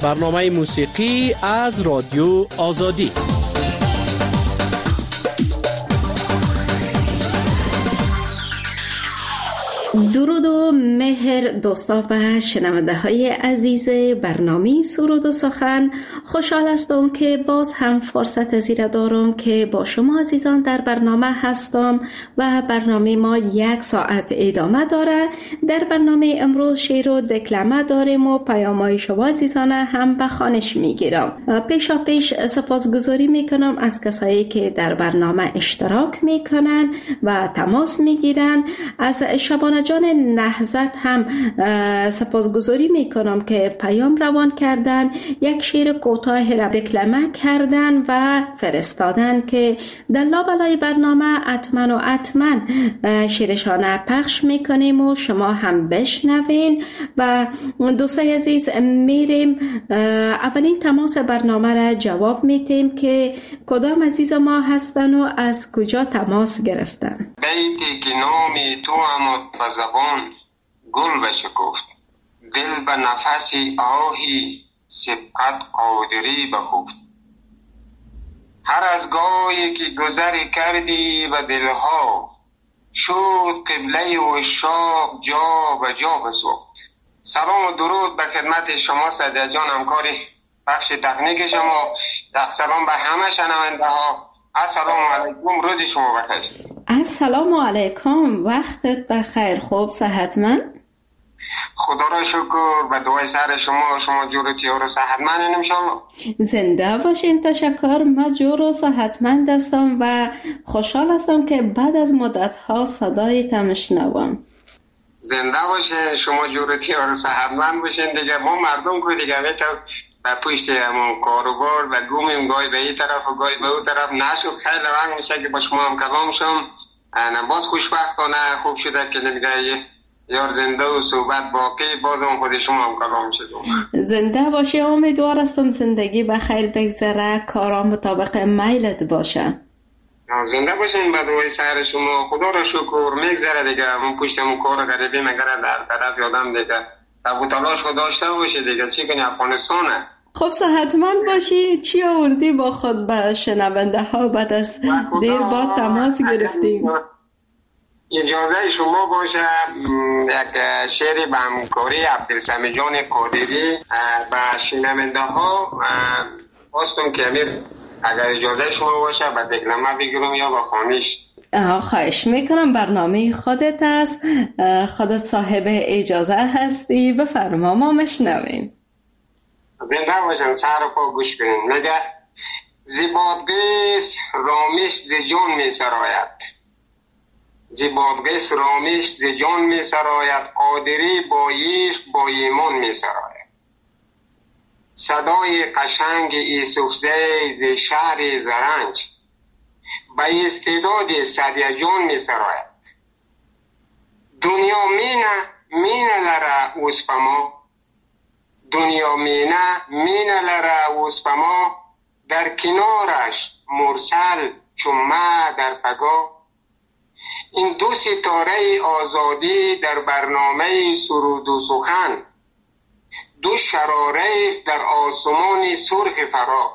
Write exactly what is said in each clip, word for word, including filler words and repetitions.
برنامه موسیقی از رادیو آزادی. درود و مهر دوستا و شنونده های عزیز برنامه سرود و سخن. خوشحال هستم که باز هم فرصت زیرا دارم که با شما عزیزان در برنامه هستم و برنامه ما یک ساعت ادامه داره. در برنامه امروز شعر و دکلمه داریم و پیام‌های شما عزیزان هم به خوانش میگیرم. پیشا پیش سپاسگزاری میکنم از کسایی که در برنامه اشتراک میکنن و تماس میگیرن. از شبانه جان نهضت هم سپاسگزاری میکنم که پیام روان کردن، یک شعر کوتاه را دکلمه کردن و فرستادن که در لابلای برنامه اتمن و اتمن شعرشان پخش میکنیم و شما هم بشنوین. و دوستای عزیز میریم اولین تماس برنامه را جواب میتیم که کدام عزیز ما هستن و از کجا تماس گرفتن. بیتی که نامی تو امد و زبان گل بشکفت، دل به نفسی آهی سبقت قادری بخفت. هر از گاهی که گذری کردی و دلها شد قبله و شاق جا و جا بسوخت. سلام و درود به خدمت شما سعدیه جان، همکاری بخش تکنیک شما. یک سلام به همه شنونده ها. السلام علیکم، روز شما بخیر. السلام علیکم، وقتت بخیر. خوب صحتمند؟ خدا را شکر، به دعای سر شما شما جور و تیار و صحتمند ان شاء الله. زنده باشین. تشکر. من جور و صحتمند هستم و خوشحال هستم که بعد از مدت ها صدایت میشنوم. زنده باشه، شما جور و تیار و صحتمند باشین. دیگه ما مردم کو دیگه میتو و پشت همون کاروبار و گومیم گاهی به این طرف و گاهی به اون طرف نشد. خیلی وقت میشه که با شما هم کلام شم. باز خوشبختانه خوب شده که دیگه یار زنده و صحبت باقی باز هم خود شما هم کلام شدم. زنده باشه. امیدوار هستم زندگی بخیر بگذره، کارا مطابق میلت باشه. زنده باشین. به دعای سر شما خدا را شکر میگذره دیگه. من پشتمون کار غریبی مگره در طرف یادم دیگه تبو تلاش خود داشته باشه دیگه. چی کنی افغانستانه. خب صحتمند باشی. چی آوردی با خود به شنونده ها بعد از دیر با تماس گرفتیم؟ اجازه شما باشه یک شعری به همکاری عبدالسمیع جان قادری به شنونده ها خواستم که امیر اگر اجازه شما باشه به دکلمه بگیرم یا به خوانش. خواهش میکنم، برنامه خودت است، خودت صاحب اجازه هستی، بفرما ما مشنویم. زنده باشن، سر و پا گوش کنین. میگه زیبادگیس رامیش زی جان می سراید، زیبادگیس رامیش زی جان می سراید، قادری با عشق با ایمان می سراید. صدای قشنگ ایسوفزی زی شهر زرنج به استعداد سعدیه جان می سراید. دنیا مینه مینه لره اوسپما، دنیا مینه مینه لره اوسپما، در کنارش مرسل چمه در پگاه. این دو ستاره آزادی در برنامه سرود و سخن، دو شراره است در آسمان سرخ فرا.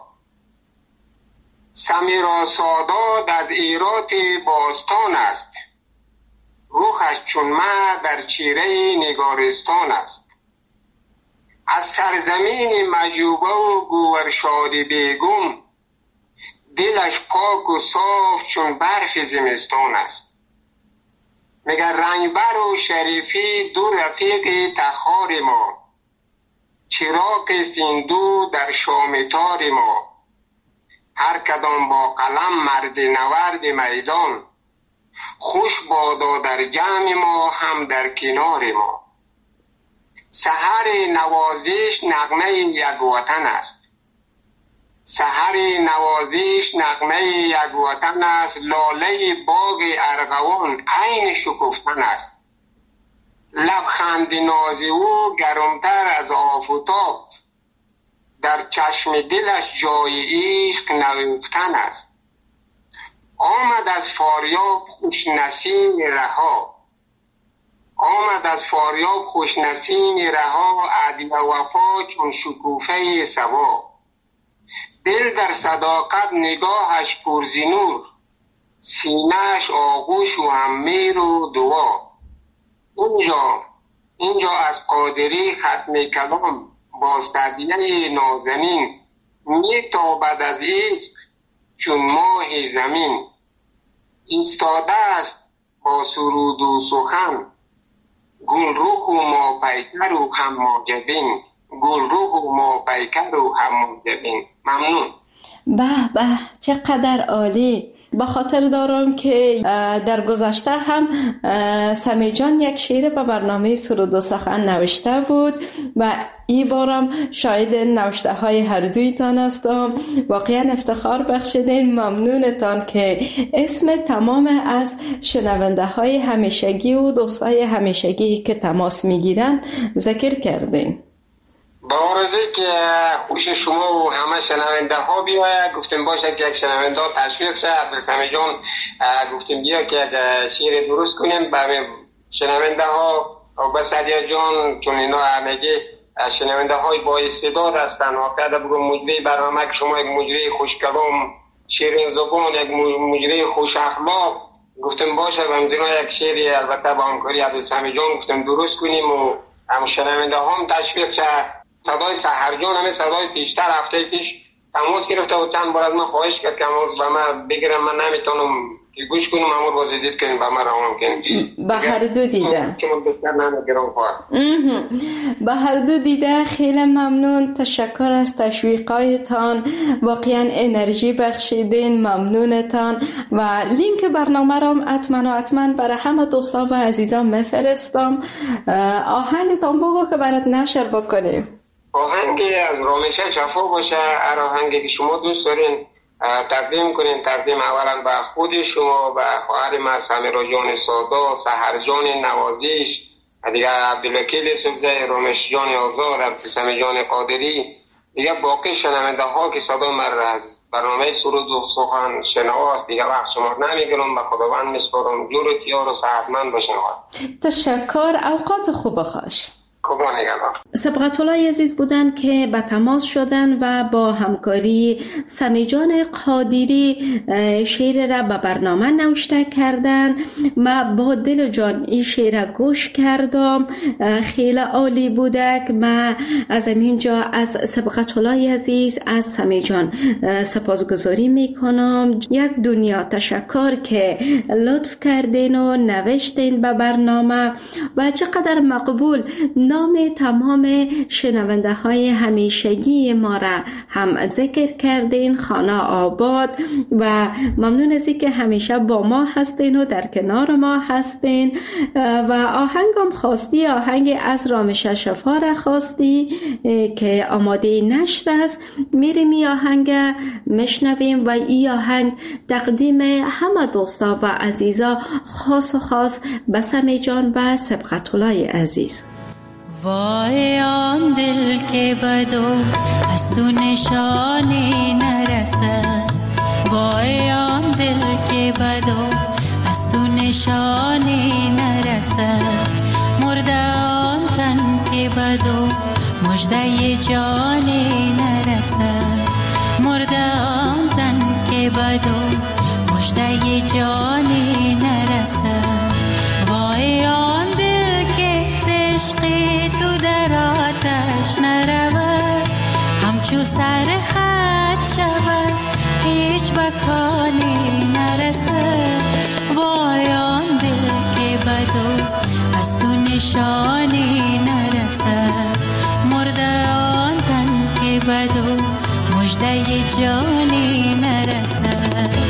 سمیرا سادات از ایرات باستان است، روحش چون مه در چیره نگارستان است. از سرزمین مجوبه و گوهرشاد بیگم، دلش پاک و صاف چون برف زمستان است. مگر رنگبر و شریفی دو رفیق تخار ما، چراغ است این دو در شامتار ما. هر کدام با قلم مرد نورد میدان، خوش بادا در جمع ما هم در کنار ما. سحر نوازش نغمه یک وطن است، سحر نوازش نغمه یک وطن است. لاله باغ ارغوان عین شکفتن است، لبخند ناز او گرمتر از آفتاب، در چشم دلش جای عشق نهفتن است. آمد از فاریاب خوش نسیم رها، آمد از فاریاب خوش نسیم رها، عدل و وفا چون شکوفه صبا. دل در صداقت نگاهش پرزی نور، سینه‌اش آغوش و هم میر و دعا. اینجا اینجا از قادری ختم کلام، با سدیه نازنین میتابد از عشق چون ماه زمین. ایستاده است با سرود و سخن، گل رخ و ما پیکر و هم موجبین. گل رخ و ما پیکر و هم موجبین. ممنون. به به چقدر عالی. با خاطر دارم که در گذشته هم سمی جان یک شعر به برنامه سرود و سخن نوشته بود و این بارم شاید نوشته های هر دویتان هستم. واقعا افتخار بخشیدین. ممنونتان که اسم تمام از شنونده های همیشگی و دوستای همیشگی که تماس میگیرن ذکر کردین. با آرزوی که خوش شما و همه شنونده ها بیاید. گفتیم باشه که یک شنونده ها تشویق شد. سمی جان گفتیم بیا که شعر درست کنیم برای شنونده ها و به سعدیه جان، چون اینا همگی شنونده های با استعداد هستن. واقعا بگم مجری برنامه که شما یک مجری خوشکلام، شیرین زبان، یک مجری خوش اخلاق، گفتیم باشه و همزینا یک شعری البته با همکاری عبدالسمی جان گفتیم درست کنیم و هم شنونده ها هم تشویق شد. صدای سحرجان همه صدای پیشتر هفته پیش تماس گرفته و چند بار از من خواهش کرد که به من بگیرم، من نمیتونم که گوش کنم، امور بازدید کنیم به من روان کنیم. به هر دو دیده چون بسیار نمیگیرم خواهد به هر دو دیده خیلی ممنون. تشکر از تشویقایتان، واقعا انرژی بخشیدین. ممنونتان و لینک برنامه را حتما و حتما برای همه دوستا و عزیزان میفرستم. آهنگتان بگو که برات نشر بکنیم. آهنگی از رامشه شفا باشه، هر آهنگی که شما دوست دارین تقدیم کنین. تقدیم اولا به خود شما، به خواهر ما سمیرا جان سادا، سحر جان نوازیش، دیگه عبدالوکیل سبزه، رامش جان آزاد، عبدالسمی جان قادری، دیگه باقی شنونده ها که صدا من از برنامه سرود و سخن شنواست. دیگه وقت شما نمیگیرم، به خداوند میسپارم. جورت یار و صحتمند باشین. تشکر. اوقات خوب خوش. سبقت الله عزیز بودن که به تماس شدن و با همکاری سمی جان قادری شعر را به برنامه نوشته کردن. ما با دل جان این شعر گوش کردم، خیلی عالی بوده. ما از اینجا از سبقت الله عزیز، از سمی جان سپاسگزاری میکنم. یک دنیا تشکر که لطف کردین و نوشتین به برنامه و چقدر مقبول نام تمام شنونده های همیشگی ما را هم ذکر کردین. خانه آباد و ممنون از که همیشه با ما هستین و در کنار ما هستین. و آهنگم خواستی، آهنگ از رامشه شفا را خواستی که آماده نشر است. میریم این آهنگ مشنویم و این آهنگ تقدیم همه دوستا و عزیزا، خاص و خاص به سمی جان و سبقت الله عزیز. وای آن دل که بدو از تو نشانی نرسد، وای آن دل که بدو از تو نشانی نرسد. مرده آن تن که بدو مژده جانی نرسد، مرده آن تن که بدو مژده جانی نرسد. وای آن دل که عشقی تو در آتش نرود، همچو سر خط شود هیچ بکانی نرسد. وای آن دل که بدو از تو نشانی نرسد، مرده آن تن که بدو مژده جانی نرسد.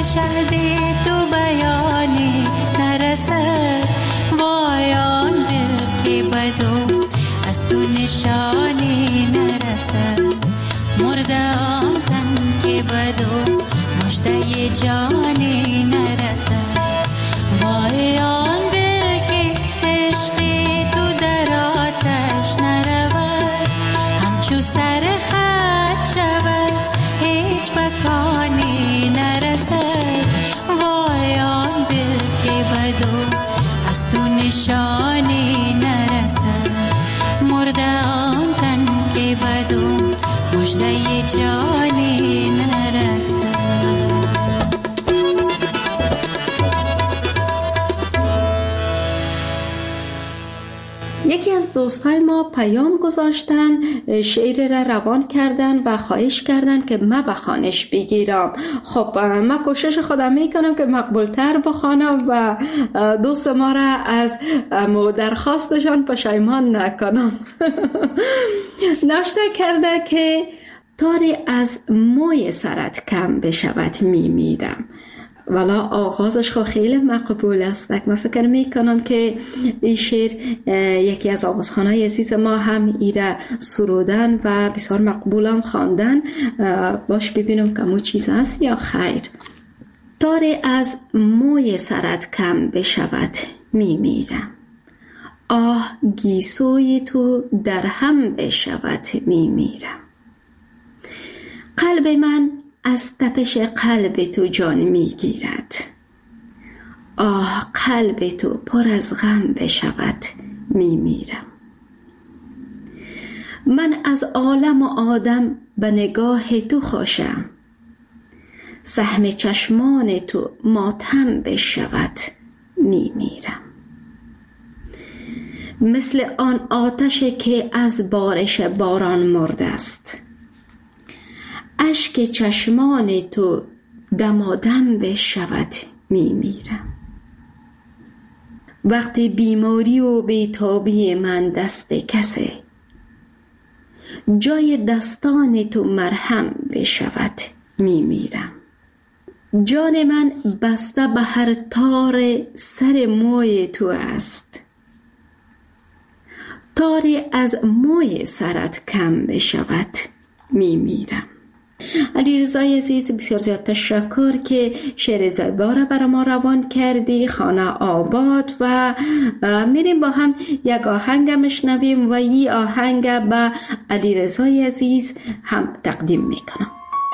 شهد تو بیانی نرسد، وای آن دل که بدو از تو نشانی نرسد، مرده آن تن که بدو مژده جانی نرسد، وای آن دل که عشق تو در آتش نرود، همچو سر خط شود هیچ مکانی نرسد، وای آن دل که بدو از تو نشانی نرسد، مرده آن تن که بدو مژده جانی نرسد. یکی از دوستای ما پیام گذاشتن، شعر را روان کردن و خواهش کردن که ما بخوانش بگیرم. خب من کوشش خودم میکنم که مقبولتر بخوانم و دوست ما را از درخواستشان پشیمان نکنم. نوشته کرده که تاری از موی سرت کم بشود میمیرم. والا آغازش خو خیلی مقبول است. من فکر میکنم که این شعر یکی از آوازخوانای عزیز ما هم ایره سرودن و بسیار مقبولم خواندن. باش ببینم که مو چیز است یا خیر. تاری از موی سرت کم بشود میمیرم، آه گیسوی تو در هم بشود میمیرم، قلب من از تپش قلب تو جان میگیرد، آه قلب تو پر از غم بشود میمیرم، من از عالم و آدم به نگاه تو خوشم، سهم چشمان تو ماتم بشود میمیرم، مثل آن آتش که از بارش باران مرده است، اشک چشمان تو دمادم بشود میمیرم، وقتی بیماری و بیتابی من دست کسه، جای دستان تو مرهم بشود میمیرم، جان من بسته به هر تار سر موی تو است، تاری از موی سرت کم بشود میمیرم. علیرضای عزیز بسیار زیاد تشکر که شعر زیبا را برای ما روان کردی. خانه آباد و میریم با هم یک آهنگ میشنویم و این آهنگ به علیرضای عزیز هم تقدیم میکنم.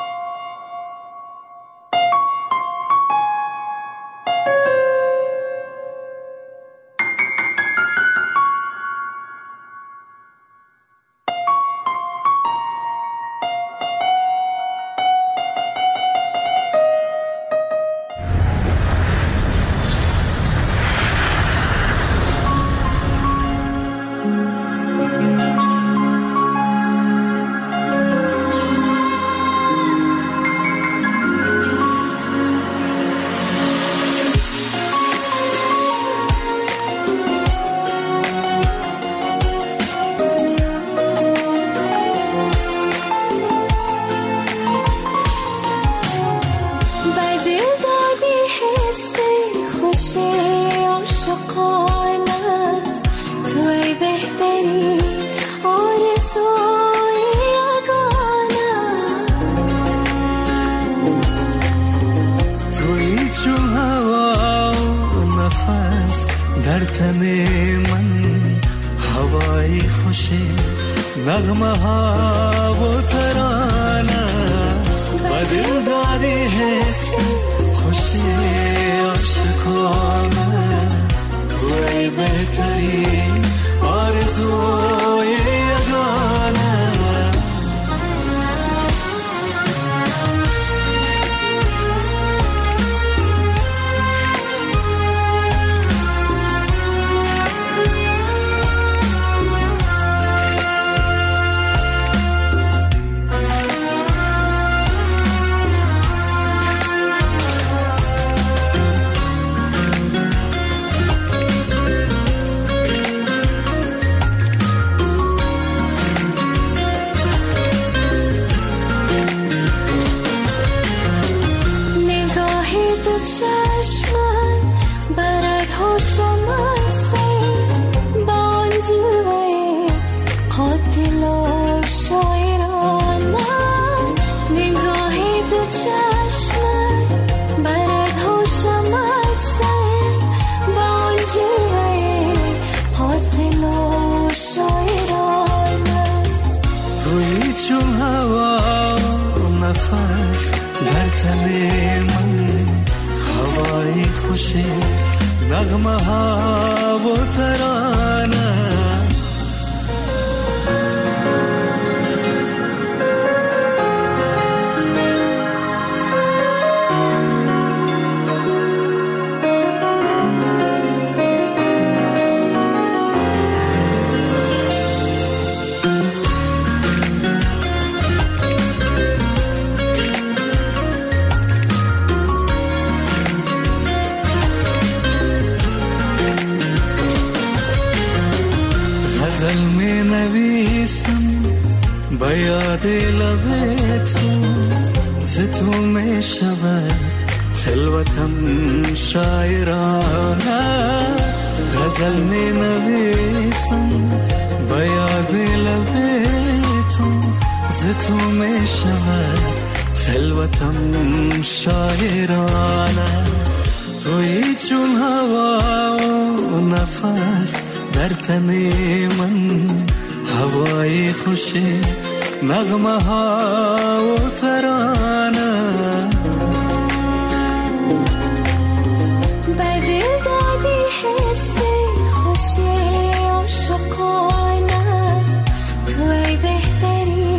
نغمه ها و ترانه و دل دادی حس خوشی عاشقانه، توی بهترین آرزوی یگانه. تو چشمم برد هوشم از سر با آن جلوه قاتل و شاعرانه نگاهی تو چشمم برد هوشم از سر با آن جلوه قاتل و شاعرانه تویی چون هوا و نفس در تن من هوای خوشی نغمه ها و ترانه غزل می نویسم با یاد لب تو ز تو می شود خلوتم شاعرانه غزل می نویسم با یاد لب تو ز تو می شود خلوتم شاعرانه تویی چون هوا و نفس در تن من هوای خوشی نغمه ها و ترانه بر دل دادی حس خوشی عاشقانه توی بهتری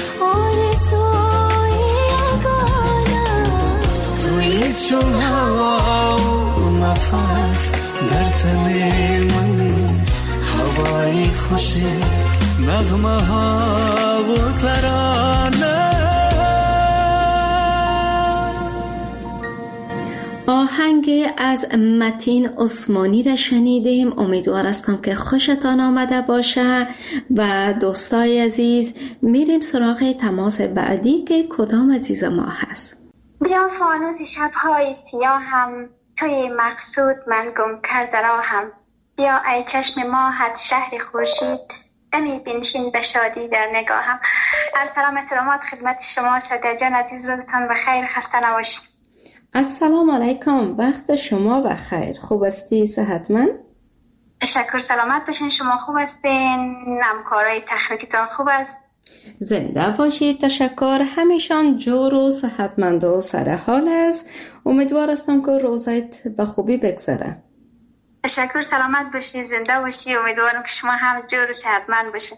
آرزوی یگانه تویی چون هوا و نفس در تن من هوای خوشی نغمه ها و ترانه آهنگ از متین عثمانی را شنیدیم. امیدوار هستم که خوشتان آمده باشه و دوستای عزیز میریم سراغ تماس بعدی که کدام عزیز ما هست. بیا فانوس شبهای سیاهم توی مقصود من گم کرده راهم بیا ای چشم ماهت شهر خورشید دمی بنشین به شادی در نگاهم. هر سلام احترامات خدمت شما سعدیه جان عزیز، روزتان بخیر، خسته نباشید. السلام علیکم، وقت شما بخیر. خوب هستی؟ صحتمند؟ تشکر، سلامت باشین. شما خوب هستین؟ همکارای تخنیکتان خوب است؟ زنده باشید. تشکر. همیشان جور و صحتمند و سر حال است. امیدوار هستم که روزایت به خوبی بگذره. تشکر، سلامت باشید، زنده باشید. امیدوارم که شما هم جور و صحتمند باشید.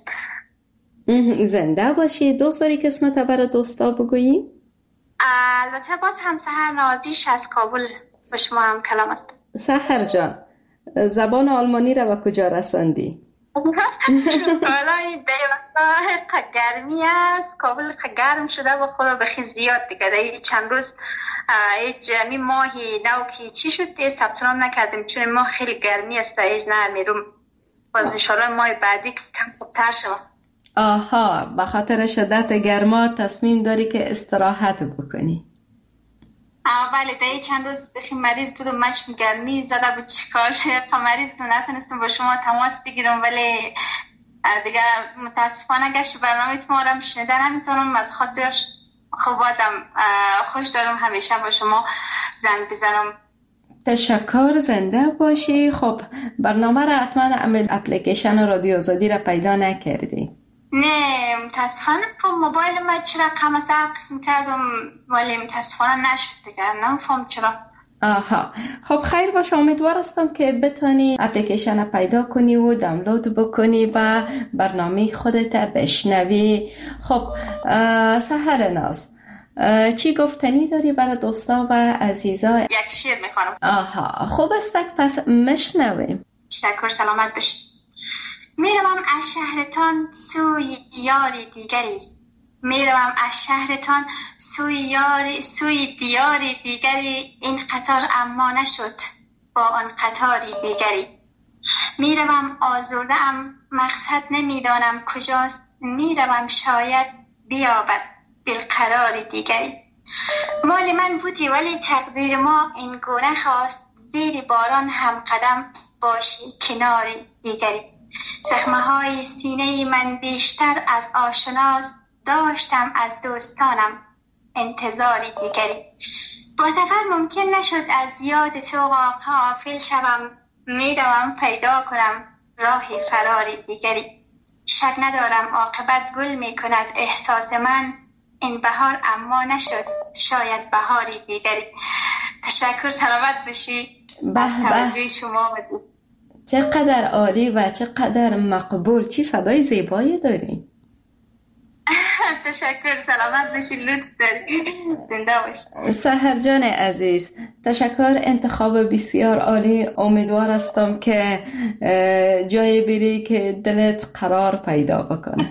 زنده باشید. دوست داری که اسمت برای دوستا بگویی؟ البته باز هم سحر نازیش از کابل به شما هم کلام است. سحر جان، زبان آلمانی را به کجا رساندی؟ حالا این دیوانه گرمی است، کابل گرم شده و خدا بخی زیاد دیگه. چند روز یک جمعی ماهی نو که چی شد ثبت نام نکردیم چون ماه خیلی گرمی است و ایج نمیروم. باز انشالله ماه بعدی کم خوبتر شد. آها، به خاطر شدت گرما تصمیم داری که استراحت بکنی؟ بله، ده چند روز بخی مریض بودم، مچم گرمی زده بود، چیکار مریض بود، نتونستم با شما تماس بگیرم، ولی دیگه متاسفانه اگر برنامه ما رو شنیده نمیتونم، از خاطر خب بازم خوش دارم همیشه با شما زنگ بزنم. تشکر، زنده باشی. خب برنامه را حتما عمل اپلیکیشن رادیو آزادی را پیدا نکردی؟ نه متاسفانه موبایل ما چرا کم از قسم کردم ولی متاسفانه نشد دیگه، نمیفهم چرا. آها، خب خیر باشه. امیدوار هستم که بتونی اپلیکیشن پیدا کنی و دانلود بکنی و برنامه خودت بشنوی. خب سحر ناز، چی گفتنی داری برای دوستا و عزیزا؟ یک شعر میخوانم. آها، خوب است، پس مشنویم. تشکر، سلامت باشی. میروم از شهرتان سوی یاری دیگری، میروم از شهرتان سوی یاری سوی دیاری دیگری، این قطار اما نشد با آن قطاری دیگری. میروم آزرده ام مقصد نمیدانم کجاست، میروم شاید بیابد دل قراری دیگری. مال من بودی ولی تقدیر ما این گونه خواست، زیر باران هم قدم باشی کنار دیگری. زخمه های سینه من بیشتر از آشناست، داشتم از دوستانم انتظار دیگری. با سفر ممکن نشد از یاد تو غافل شوم، میروم پیدا کنم راه فرار دیگری. شک ندارم عاقبت گل می کند احساس من، این بهار اما نشد شاید بهاری دیگری. تشکر، سلامت بشی. به به، شما چقدر عالی و چقدر مقبول. چی صدای زیبایی داری. تشکر، سلامت باشی، لطف داری، زنده باشی. سحر جان عزیز، تشکر، انتخاب بسیار عالی. امیدوار هستم که جای بری که دلت قرار پیدا بکنه.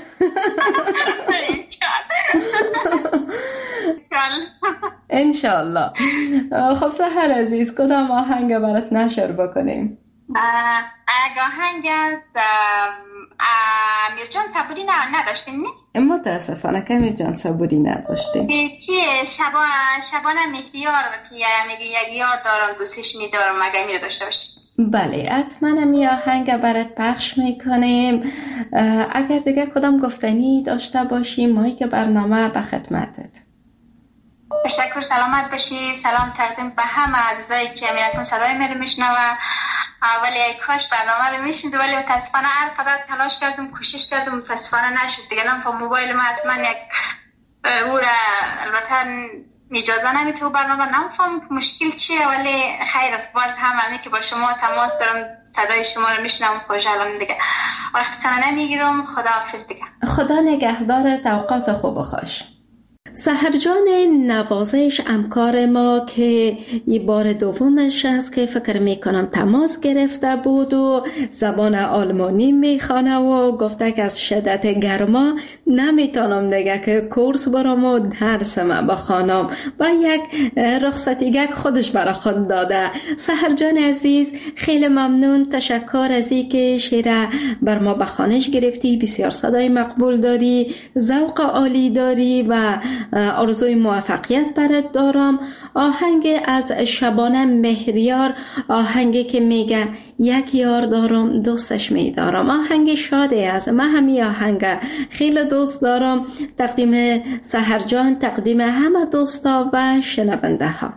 انشالله. خب سحر عزیز، کدام آهنگ برات نشر بکنیم؟ آهنگ از امیرجان صبوری نه نداشتیم نه؟ متاسفانه که امیرجان صبوری نداشتیم. چیه شبان شبان مهریار که میگه یک یار دارم دوستش میدارم، مگه میره داشته باشی؟ بله حتما می آهنگ برات پخش میکنیم. اگر دیگه کدام گفتنی داشته باشیم مایی که برنامه به خدمتت. تشکر، سلامت باشی. سلام تقدیم به همه عزیزایی که میرکن صدای من رو میشنوه. ولی کاش برنامه رو میشنید، ولی متاسفانه هر قدر تلاش کردم کوشش کردم متاسفانه نشد دیگه. نم موبایل من اصلا یک او را البته اجازه نمیده برنامه، نمیفهم که مشکل چیه، ولی خیر است. باز هم همی که با شما تماس دارم صدای شما رو میشنم، خوشحالم دیگه. وقتتون نمیگیرم. خداحافظ دیگه. خدا نگهدار. اوقات خوب و خوش. سحر جان نوازش همکار ما که این بار دومش است که فکر میکنم تماس گرفته بود و زبان آلمانی میخوانه و گفته که از شدت گرما نمیتونم دیگه که کورس برام و درسم بخوانم و یک رخصتیگه خودش برای خود داده. سحر جان عزیز خیلی ممنون، تشکر از این که شیره بر ما بخوانش گرفتی. بسیار صدای مقبول داری، ذوق عالی داری و آرزوی موفقیت برات دارم. آهنگ از شبانه مهریار، آهنگی که میگه یک یار دارم دوستش میدارم، آهنگ شاده است. من همی آهنگ خیلی دوست دارم. تقدیم سحر جان، تقدیم همه دوستا و شنونده ها.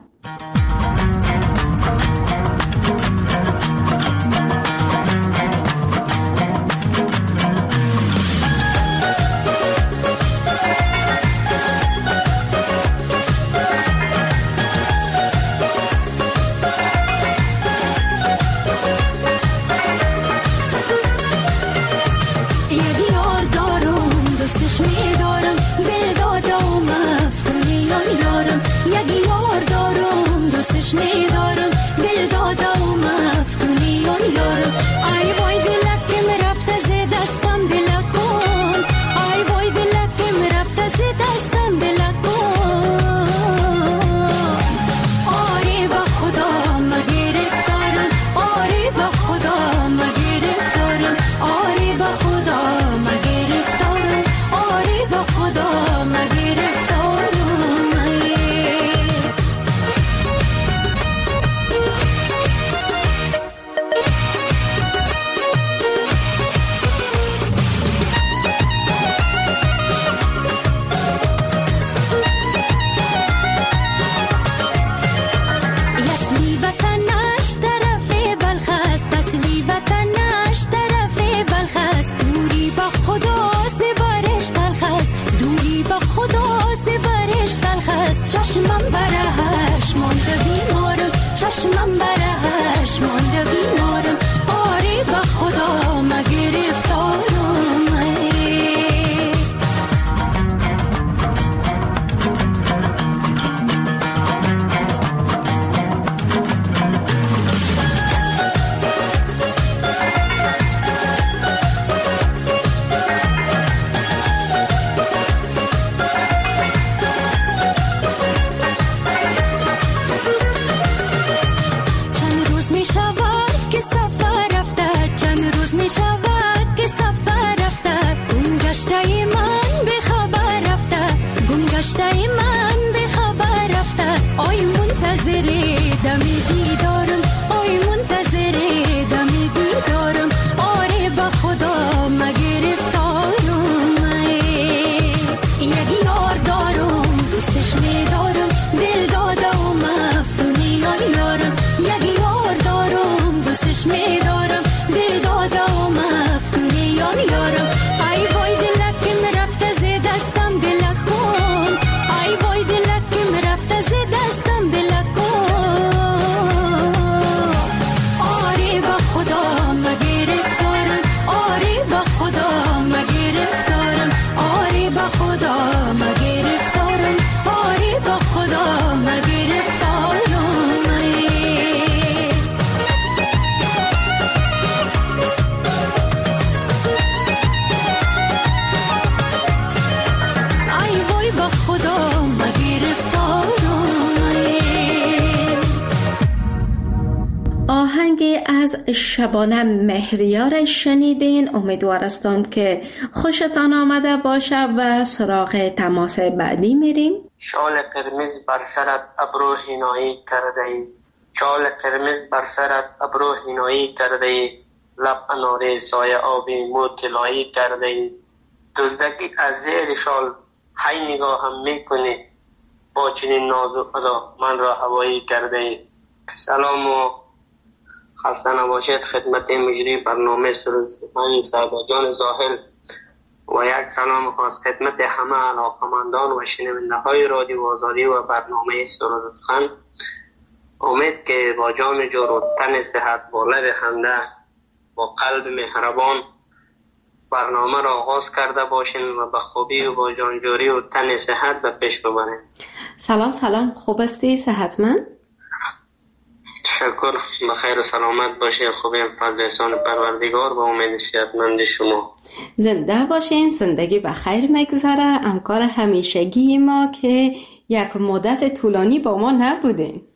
آهنگی از شبانه مهریار شنیدین. امیدوار هستم که خوشتان آمده باشه و سراغ تماس بعدی میریم. شال قرمز بر سرت ابرو هینایی کرده ای، شال قرمز بر سرت ابرو هینایی کرده ای، لب اناره سایه آبی مو طلایی کرده ای، دزدکی از زیر شال هی نگاهم میکنی، با چنین ناز و ادا من را هوایی کرده ای. سلام و خسته نباشید خدمت مجری برنامه سرود سخن سعدا جان زاهل و یک سلام خاص خدمت همه علاقمندان و شنونده های رادیو آزادی و برنامه سرود سخن. امید که با جان جور و تن صحت، با لب خنده، با قلب مهربان برنامه را آغاز کرده باشین و به خوبی و با جانجوری و تن صحت به پیش ببرین. سلام سلام، خوب هستی؟ صحتمند؟ شکر، بخیر و سلامت باشین. خوبیم فضل احسان پروردگار و امید صحتمند شما. زنده باشین، زندگی بخیر مگذره. همکار همیشگی ما که یک مدت طولانی با ما نبودین.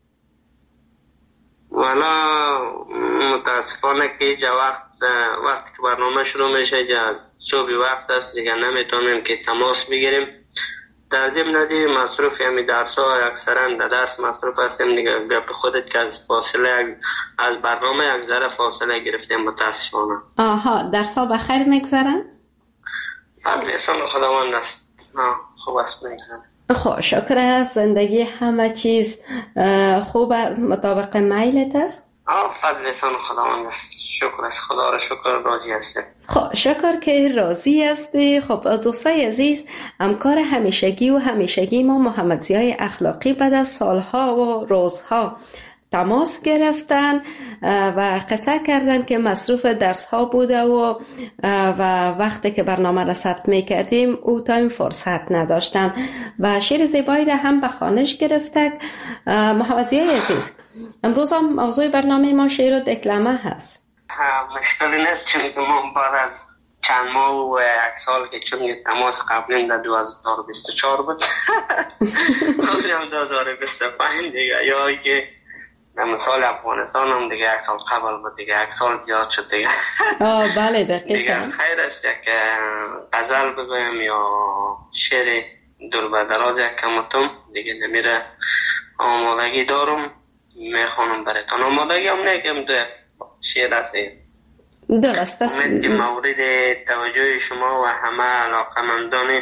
والا متاسفانه که اینجا وقت وقتی که برنامه شروع میشه اینجا صبح وقت است دیگه، نمیتونیم که تماس بگیریم. در ضمن دیگه مصروف همی درس ها اکثرا در درس مصروف هستیم دیگه. گپ خودت که از فاصله از برنامه یک ذره فاصله گرفتیم متاسفانه. آها، درس ها بخیر مگذرن؟ فضل احسان خداوند است. خوب است مگذره. خب شکر است. زندگی همه چیز خوب است، مطابق میلت است؟ آه فضل احسان خداوند است. شکر است، خدا را شکر، راضی هستی. خب شکر که راضی هستی. خب دوستای عزیز، همکار همیشگی و همیشگی ما محمد ضیای اخلاقی بعد از سالها و روزها تماس گرفتن و قصه کردن که مصروف درس ها بوده و و وقتی که برنامه را ثبت می کردیم او تایم فرصت نداشتن و شعر زیبایی را هم به خوانش گرفتک. محمد ضیای عزیز، امروز هم موضوع برنامه ما شعر و دکلمه هست. مشکلی نیست، چون که ما بعد از چند ماه و یک سال که چون تماس قبلی در دو هزار و بیست و چهار بود قبلی هم دو هزار و بیست و پنج دیگه، یا که در مثال افغانستان هم دیگه یک سال قبل بود دیگه، یک سال زیاد شد دیگه. آه بله دقیقا. دیگه خیر است یک غزل بگویم یا شعر دور به دراز یک کمتون دیگه نمیره. آمادگی دارم میخوانم براتون. آمادگی هم نگم دو شعر است. درست است. امید که مورد توجه شما و همه علاقمندان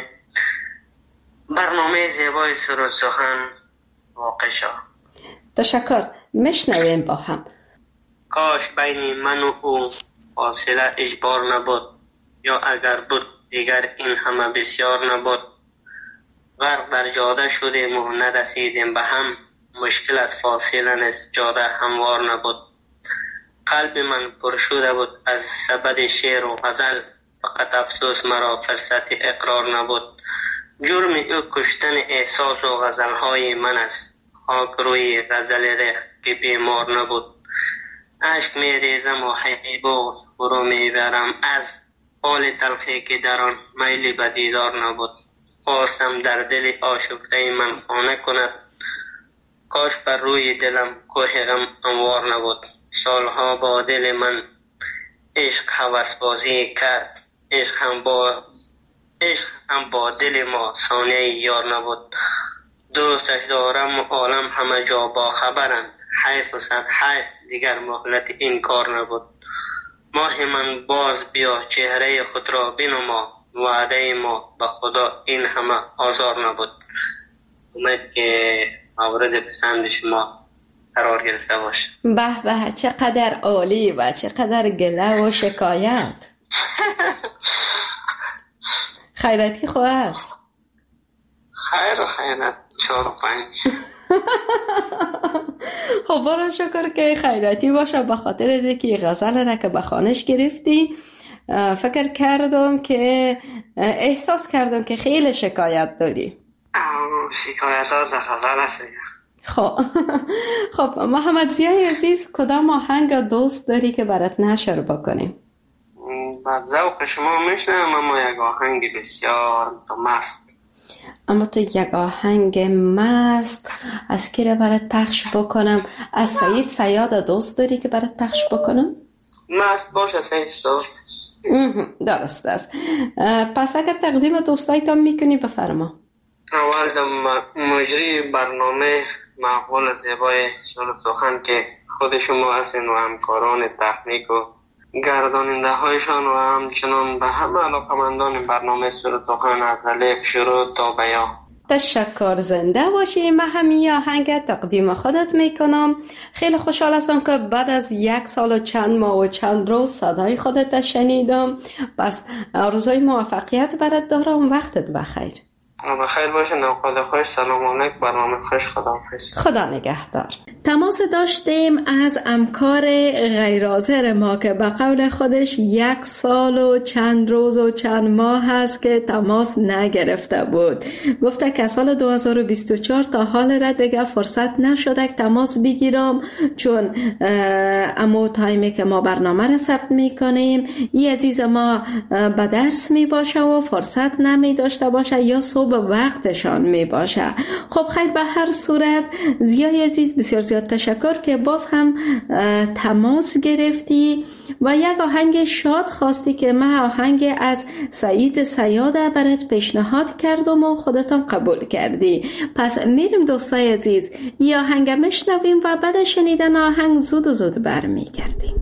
برنامه زیبای سرود سخن واقع شد. تشکر. میشنویم با هم. کاش بین من و او فاصله اجبار نبود، یا اگر بود دیگر این همه بسیار نبود. غرق در جاده شدیم و نرسیدیم به هم، مشکل از فاصله نیست، جاده هموار نبود. قلب من پر شده بود از سبد شعر و غزل، فقط افسوس مرا فرصت اقرار نبود. جرم او کشتن احساس و غزلهای من است، خاک روی غزل ره که بیمار نبود. عشق می ریزم و حیباز برو می برم از حال تلخی که در آن میلی به دیدار نبود. خواستم در دل آشفته من خانه کند، کاش بر روی دلم کوه غم انوار نبود. سالها با دل من عشق هوس بازی کرد، عشق هم با عشق هم با دل ما ثانیه یار نبود. دوستش دارم و عالم همه جا با خبرند، حیف و صد حیف دیگر مهلت این کار نبود. ماه من باز بیا چهره خود را بنما، وعده ما به خدا این همه آزار نبود. امید که مورد پسند شما قرار گرفته باشه. به به، چقدر عالی و چقدر گله و شکایت. خیرتی خواه است؟ خیر و خیرت چهار و پنج. خب برای شکر که خیرتی باشه. به خاطر از اینکه غزل را که به خوانش گرفتی فکر کردم که احساس کردم که خیلی شکایت داری. شکایت ها در غزل هست. خب خب محمد ضیای عزیز، کدام آهنگ دوست داری که برات نشر بکنیم؟ بعد ذوق شما میشنم، اما یک آهنگ بسیار مست. اما تو یک آهنگ مست از کی را برات پخش بکنم؟ از سعید صیاد دوست داری که برات پخش بکنم؟ مفت باشه سعید صاحب. درست است. پس اگر تقدیم دوستایتان میکنی بفرما. اول مجری برنامه مقبول زیبای شروع سخن که خود شما هستین و همکاران تکنیک و گرداننده هایشان و همچنان به همه علاقمندان برنامه شروع سخن از الف شروع تا بیان. تشکر، زنده باشی. من همین آهنگ تقدیم خودت میکنم. خیلی خوشحال هستم که بعد از یک سال و چند ماه و چند روز صدای خودت شنیدم. پس آرزوی موفقیت برات دارم. وقتت بخیر. بخیر باشه. نوخواد خوش. سلام علیکم. برنامه خوش. خداحافظ. خدا نگهدار. تماس داشتیم از همکار غیر حاضر ما که به قول خودش یک سال و چند روز و چند ماه هست که تماس نگرفته بود. گفته که سال دو هزار و بیست و چهار تا حال را دیگه فرصت نشده که تماس بگیرم، چون امو تایمی که ما برنامه را ثبت میکنیم این عزیز ما به درس می باشه و فرصت نمی داشته باشه یا صبح وقتشان می باشه. خب خیر، به هر صورت زیای عزیز بسیار زیاد تشکر که باز هم تماس گرفتی و یک آهنگ شاد خواستی که من آهنگ از سعید صیاد برات پیشنهاد کردم و خودتان قبول کردی. پس میریم دوستای عزیز این آهنگ میشنویم و بعد شنیدن آهنگ زود و زود برمیگردیم.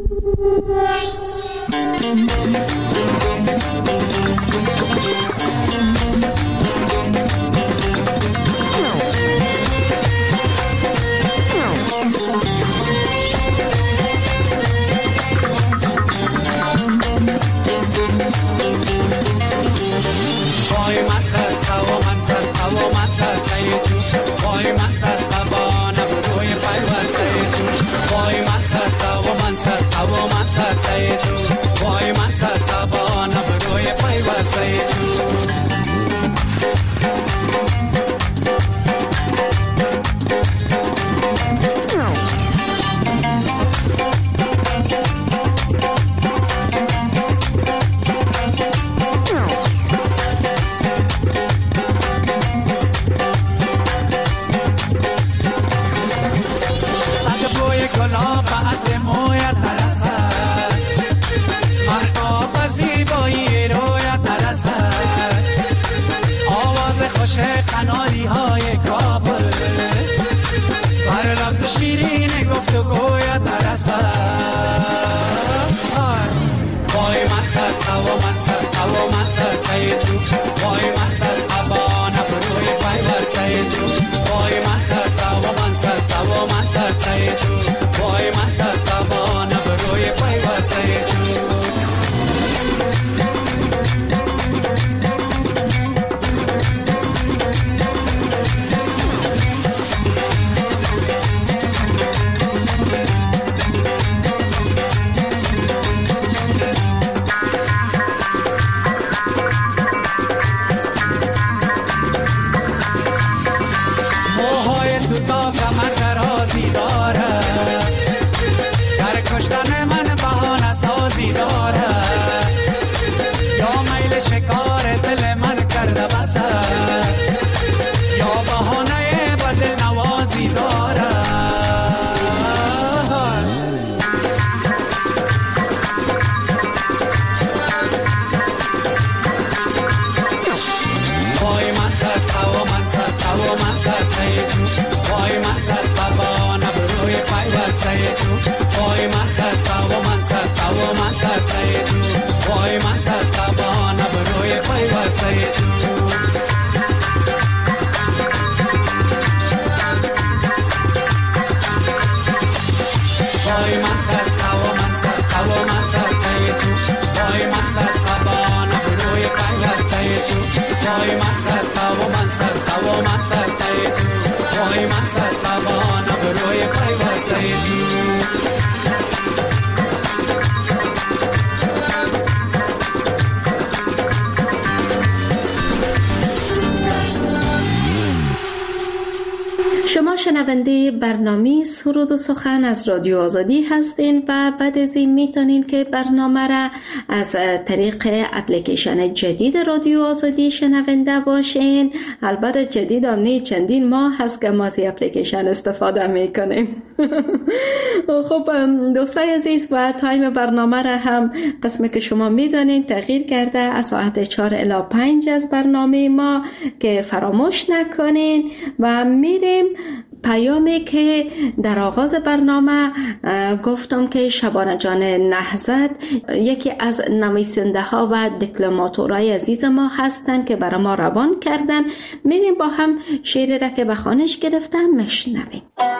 Why man sat abana, but boy, if I was شما شنونده برنامه سرود و سخن از رادیو آزادی هستین و بعد از این میتونین که برنامه را از طریق اپلیکیشن جدید رادیو آزادی شنونده باشین. البته جدید هم نه، چندین ماه هست که ما از اپلیکیشن استفاده میکنیم. خب دوستای عزیز، و تایم برنامه را هم قسمی که شما میدانین تغییر کرده از ساعت چهار الی پنج از برنامه ما که فراموش نکنین. و میریم پیامی که در آغاز برنامه گفتم که شبانه جان نهضت یکی از نویسنده ها و دیپلماتورای عزیز ما هستند که برای ما روان کردن. میریم با هم شعری را که به خوانش گرفتن مشنویم.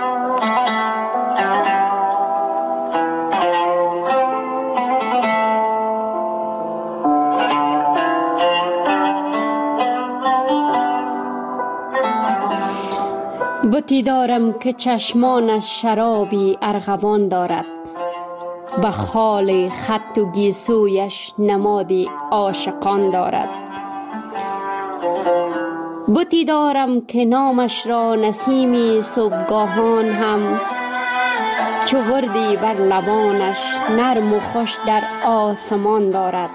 بتی دارم که چشمانش شرابی ارغوان دارد، به خال خط و گیسویش نمادی عاشقان دارد. بتی دارم که نامش را نسیمی صبحگاهان هم چو وردی بر لبانش نرم و خوش در آسمان دارد.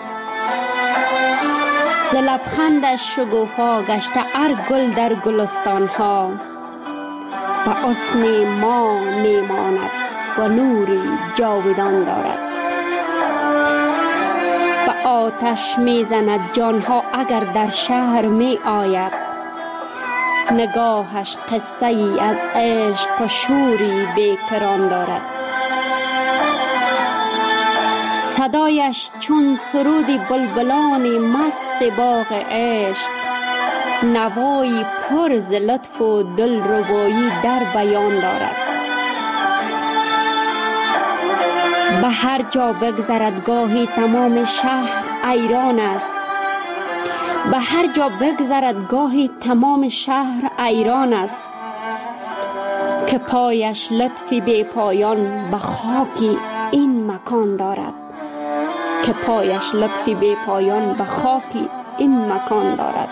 ز لبخندش شگوفا گشته هر گل در گلستان ها، و حسن ما میماند و نوری جاودان دارد. و آتش میزند جانها اگر در شهر می آید، نگاهش قصه ای از عشق و شوری بیکران دارد. صدایش چون سرودی بلبلان مست باغ عشق، نوایی پر ز لطف و دلربایی در بیان دارد. به هر جا بگذرد گاهی تمام شهر ایران است، به هر جا بگذرد گاهی تمام شهر ایران است، که پایش لطفی بی پایان به خاکی این مکان دارد، که پایش لطفی بی پایان به خاکی این مکان دارد.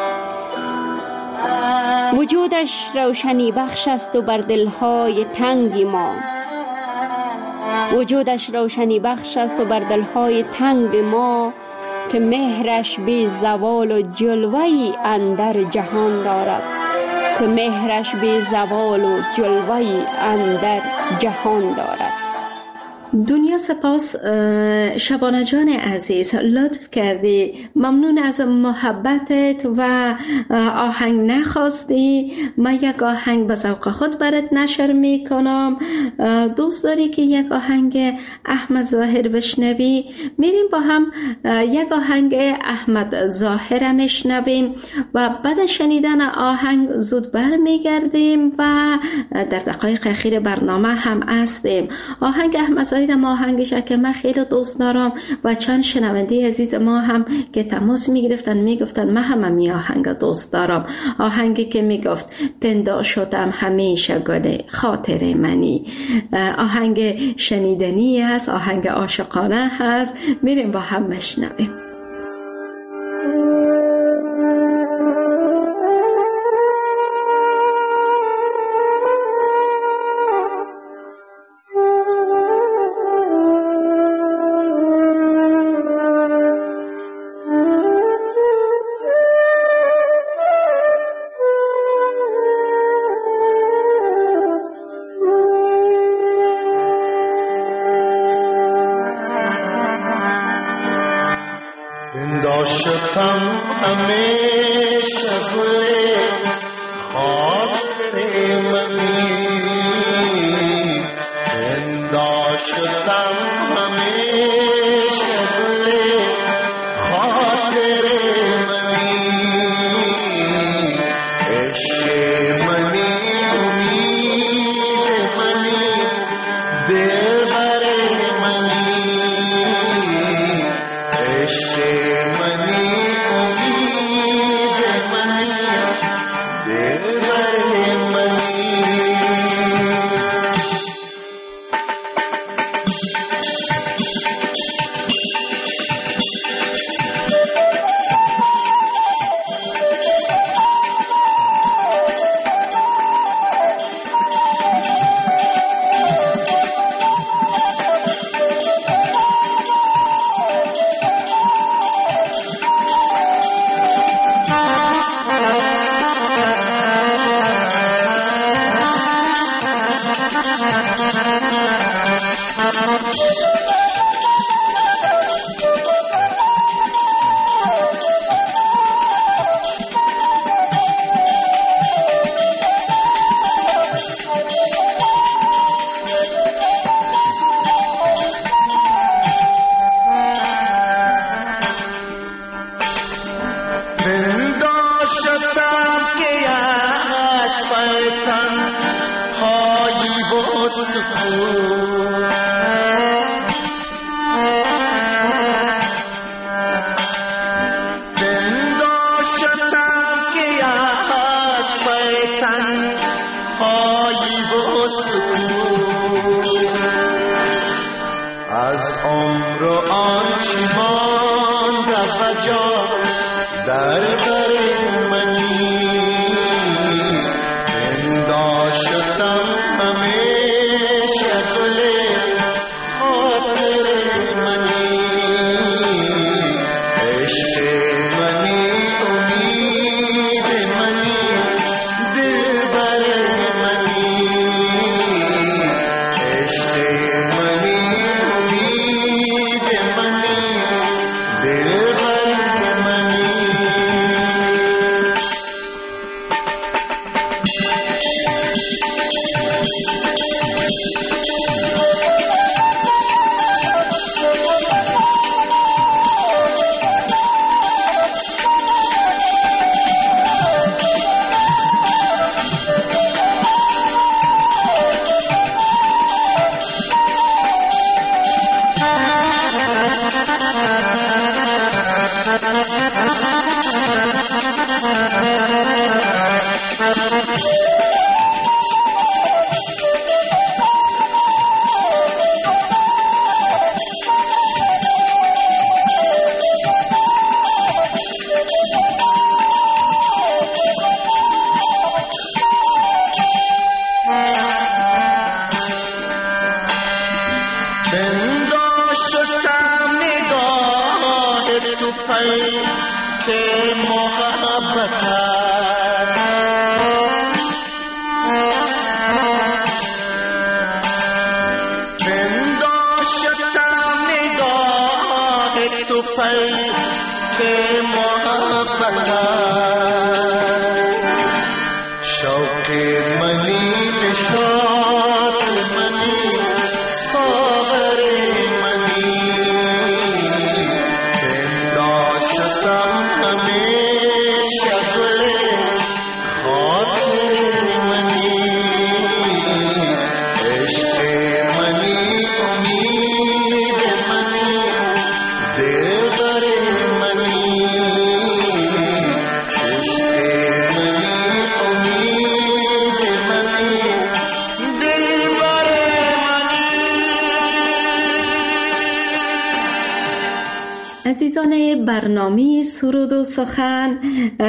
وجودش روشنی بخش است و بر دلهای تنگ ما، وجودش روشنی بخش است و بر دلهای تنگ ما، که مهرش بی زوال و جلوه‌ای اندر جهان دارد، که مهرش بی زوال و جلوه‌ای اندر جهان دارد. دنیا سپاس شبانه جان عزیز، لطف کردی، ممنون از محبتت و آهنگ نخواستی. من یک آهنگ به ذوق خود برات نشر میکنم. دوست داری که یک آهنگ احمد ظاهر بشنوی؟ میریم با هم یک آهنگ احمد ظاهر میشنویم و بعد شنیدن آهنگ زود بر میگردیم و در دقایق اخیر برنامه هم هستیم. آهنگ احمد ظاهر ما آهنگش که من خیلی دوست دارم و چند شنونده عزیز ما هم که تماس میگرفتن میگفتن من هم می آهنگ دوست دارم. آهنگی که میگفت پندا شدم همیشه گل خاطر منی. آهنگ شنیدنی هست، آهنگ عاشقانه هست. میریم با هم مشنویم. Money, عزیزان برنامه سرود و سخن،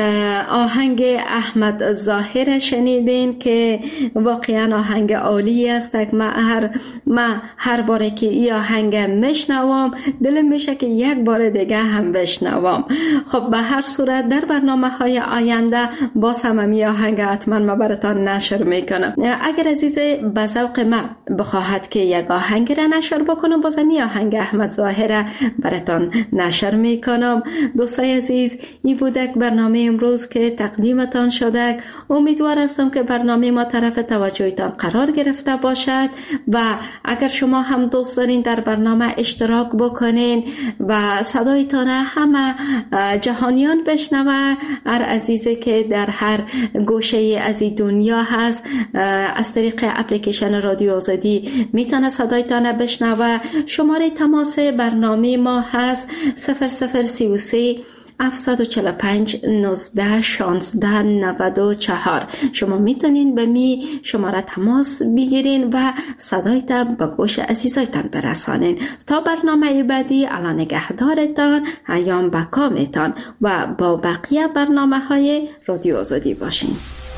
آهنگ احمد ظاهر شنیدین که واقعا آهنگ عالی است. من هر من هر باره که این آهنگ میشنوم دلم میشه که یک بار دیگه هم بشنوم. خب به هر صورت در برنامه های آینده باز هم این آهنگ حتما ما براتان نشر میکنم. اگر عزیز به ذوق من بخواهد که یک آهنگ را نشر بکنم، باز این آهنگ احمد ظاهر براتان نشر میکنم. دوستای عزیز، این بودک برنامه امروز که تقدیمتان شده. امیدوار هستم که برنامه ما طرف توجهتان قرار گرفته باشد و اگر شما هم دوست دارین در برنامه اشتراک بکنین و صدایتان همه جهانیان بشنوه، هر عزیزی که در هر گوشه از این دنیا هست از طریق اپلیکیشن رادیو آزادی میتونه صدایتان بشنوه. شماره تماس برنامه ما هست صفر صفر سی و سه هفتصد و چهل و پنج نوزده شانزده نود و چهار. شما میتونین به می شماره تماس بگیرین و صدایت به گوش عزیزایتان برسانین. تا برنامه بعدی، الله نگهدارتان، ایام بکامتان و با بقیه برنامه های رادیو آزادی باشین.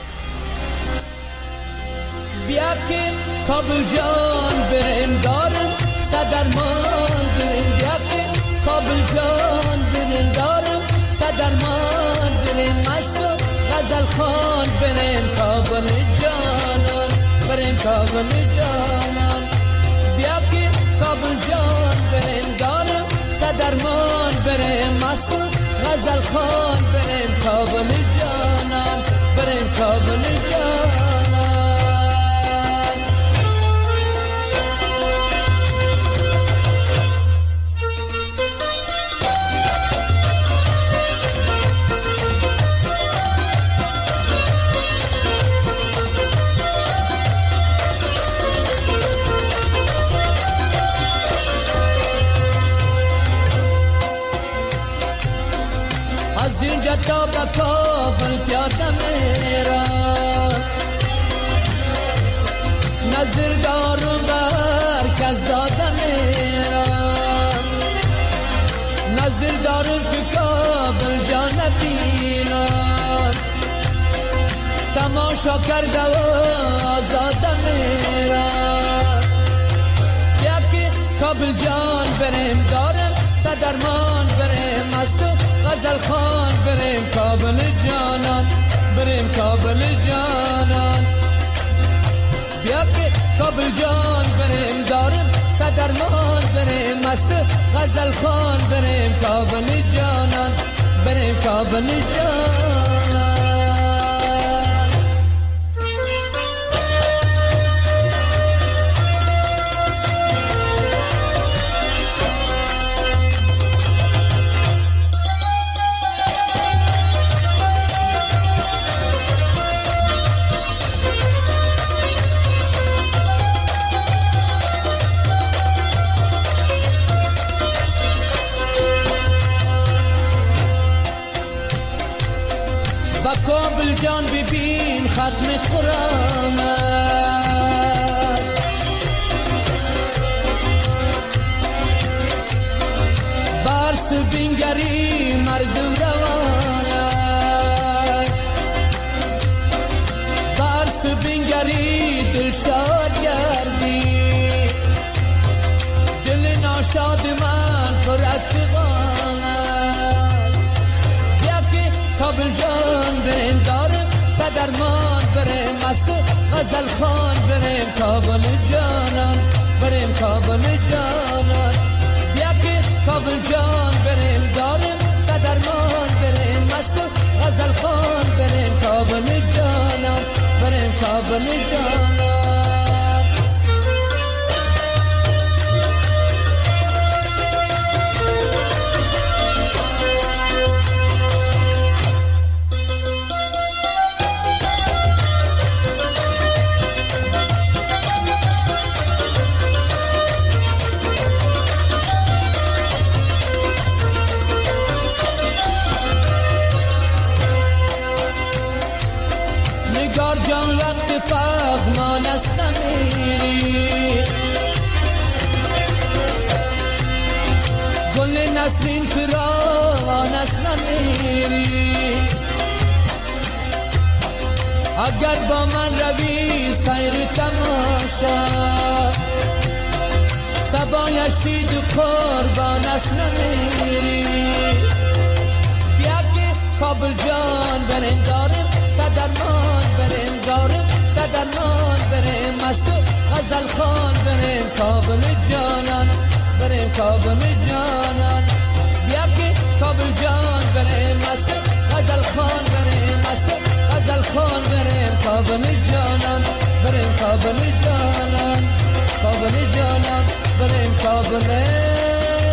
بیا که کابل جان بریم دارم صدرمان بریم، بیا که کابل جان بریم دارم صدرمان بریم، مست و غزل خان بریم کابل جانان بریم کابل جانان. بیا که کابل جان بریم دارم صدرمان بریم مست غزل خان بریم کابل جانان بریم کابل جانان. از اینجا تا به کابل پیاده میرم، نظر دارم بر کس داده میرم، نظر دارم که کابل جا نبینم، تماشا کرده و آزاده میرم. بیا که کابل جان بریم دارم صدرمان بریم مست غزل خان بریم کابل جانان بریم کابل جانان. بیا که کابل جان بریم دارم صدرمان بریم مست غزل خان بریم کابل جانان بریم کابل جانان. کابل جان ببین ختم قرآن برس بینگری مردم روان است، برس بینگری دل شاد گردی، دل ناشاد من پر از فغان است. بیا که کابل جان بریم دارم صدرمان بریم مست غزل خان بریم کابل جانان بریم کابل جانان. بیا که کابل جان بریم دارم صدرمان بریم مست غزل خان بریم کابل جانان بریم کابل جانان. نگار جان وقت پغمان است نمیری، گل نسرین فراوان است نمیری. اگر با من روی سیر تماشا سبای شید و قربان است نمیری. بیا که کابل جان بریم دارم صدرمان بریم دارم صدرمان بریم مست غزل خان بریم کابل جانان بریم کابل جانان. بیا که کابل جان بریم مست غزل خان بریم مست غزل خان بریم کابل جانان بریم کابل جانان کابل جانان بریم کابل جانان.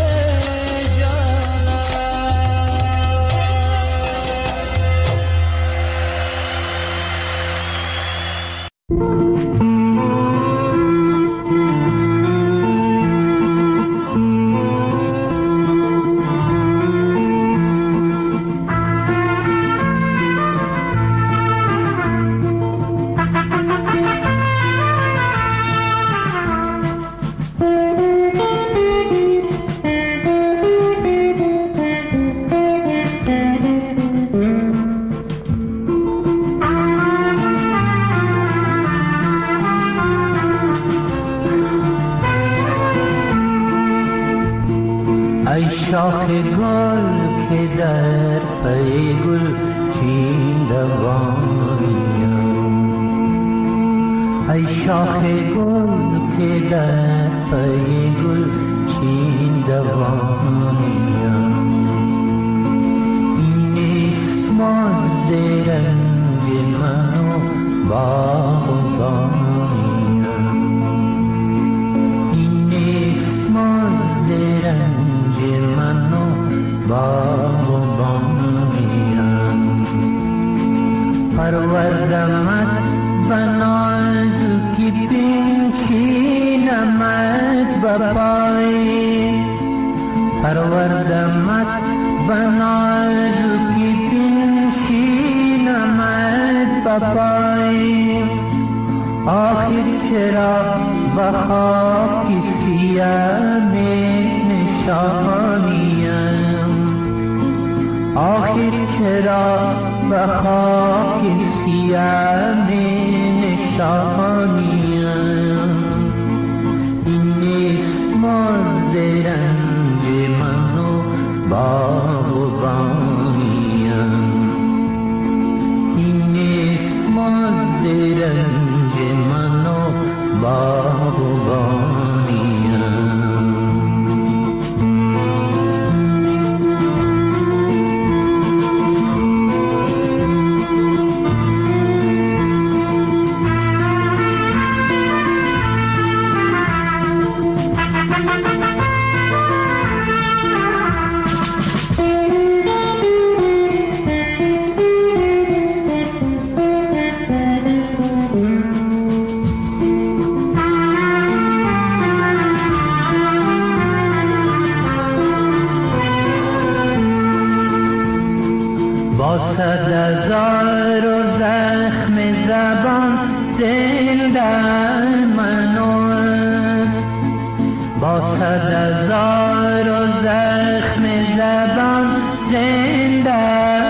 شاخ گل که در پی گل چین دوانیم، ای شاخ گل که در پی گل چین دوانیم، این نیست مزد رنج من و باغبانیم، این نیست مزد رنج من و باغبانیم. پروردمت بنازکی بنشینمت بپای، پروردمت بنازکی بنشینمت بپای. آخر چرا به خاک سیاه نشانیم، آخر چرا به خاک سیاه نشانیم. این نیست مزد رنج من و باغبانیم، این نیست مزد رنج من و باغبانیم. صد هزار و زخم زبان زنده منوست، با صد هزار و زخم زبان زنده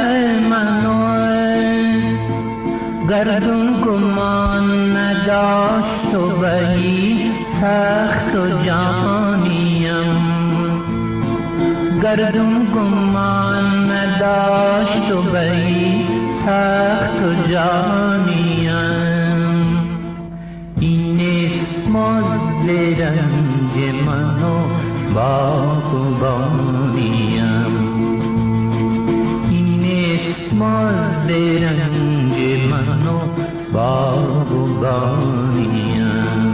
منوست. گردون گمان نداشت و بهی سخت و جانیم، گردون گمان نداشت و بهی سخت و جانیم. این نیست مزد رنج من و باغبانیم، این نیست مزد رنج من و باغبانیم.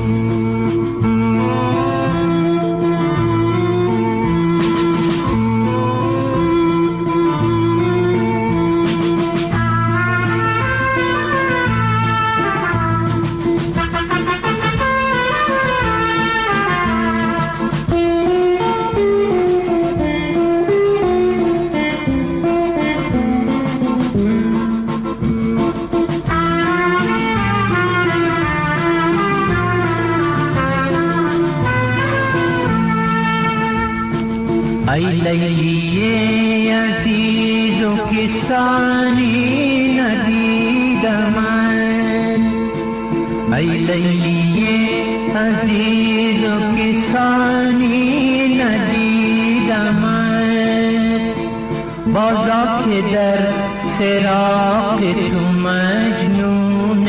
ای لیلی عزیز و کسانی ندیدمت، ای لیلی عزیز و کسانی ندیدمت. بازا که در فراق تو مجنون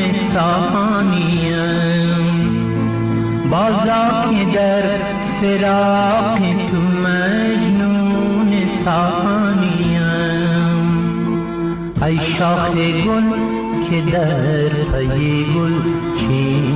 ثانیم، بازا که در فراق تو مجنون ثانیم. ای شاخ گل که در پی گل چین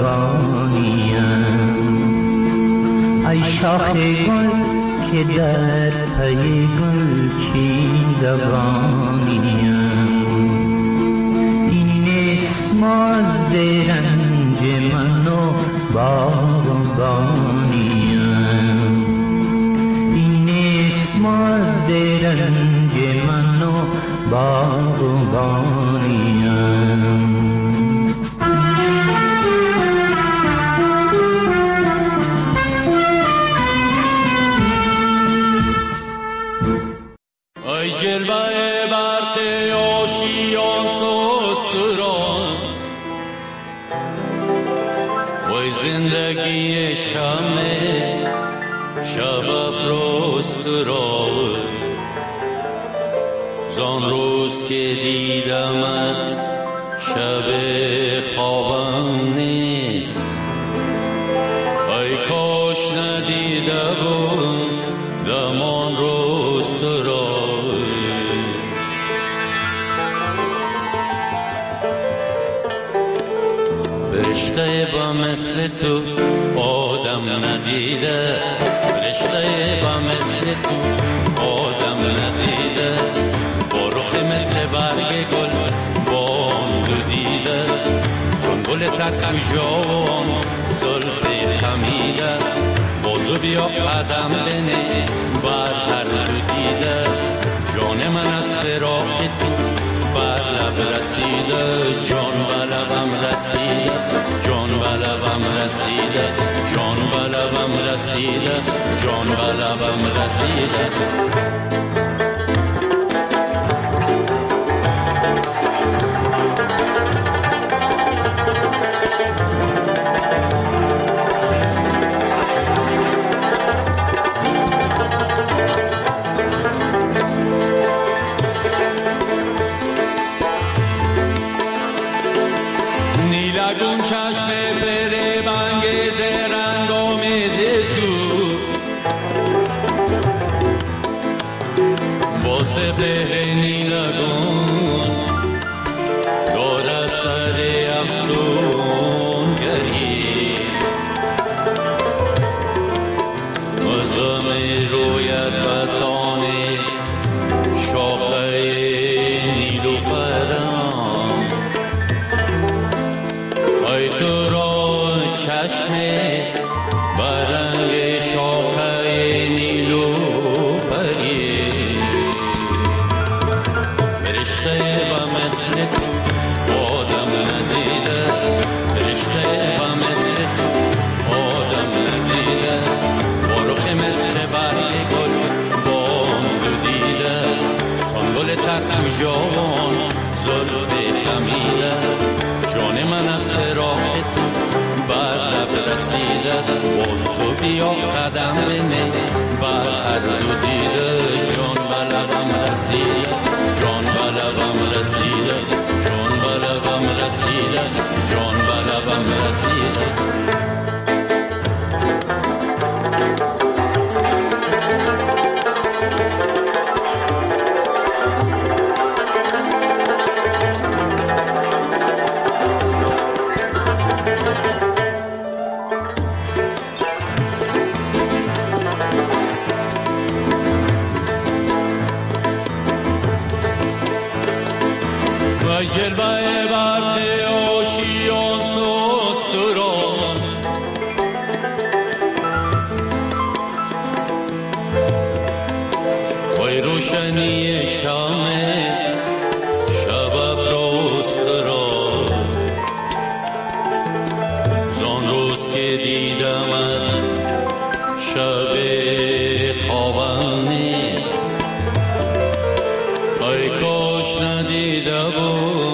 دوانیم، ای شاخ گل که در پی گل چین دوانیم. این نیست مزد رنج من و باغبانیم، این نیست مزد رنج من و باغبانیم. ای جلوه برد آشیان سستران، وای زندگی شمه شب افروز را، زان روز که دیدمت شب خوابم نیست، ای کاش ندیده بود دمان روز تو را. فرشته با مثل تو آدم ندیده، فرشته با مثل تو آدم ندیده، با رخ مثل برگ گل باند و دیده، سنبول ترک جوان زلف خمیده، بازو بیا قدم بنه بر هر دو دیده، جان من از فراق تو بر لب رسیده، جان بر لبم رسیده، جان بر لبم رسیده، جان بر لبم رسیده، جان بر لبم رسیده. نیلگون چشم فریب انگیز رنگ آمیز تو، با سپهر نیلگون دارد سر افسون گری، از غم رویت بسانه شاخه نیلوفرم، ای تو را چشم برنگ شاخه نیلوفری، فرشته با مثل تو آدم ندیده، فرشته با مثل تو آدم ندیده، با رخ مثل برگ گل باند و دیده، سنبول ترک جوان زلف خمیده، جان من از فراق تو بر لب رسیده، بازو بیا قدم بنه بر هر دو دیده، جان بر لبم رسیده، جان بر لبم رسیده، جان بر لبم رسیده، جان بر لبم رسیده. جلوه برد آشیان سستران، وی روشنی شام شب افروز را، زان روز که دیدمت شب خوابم نیست، ای کاش ندیده بود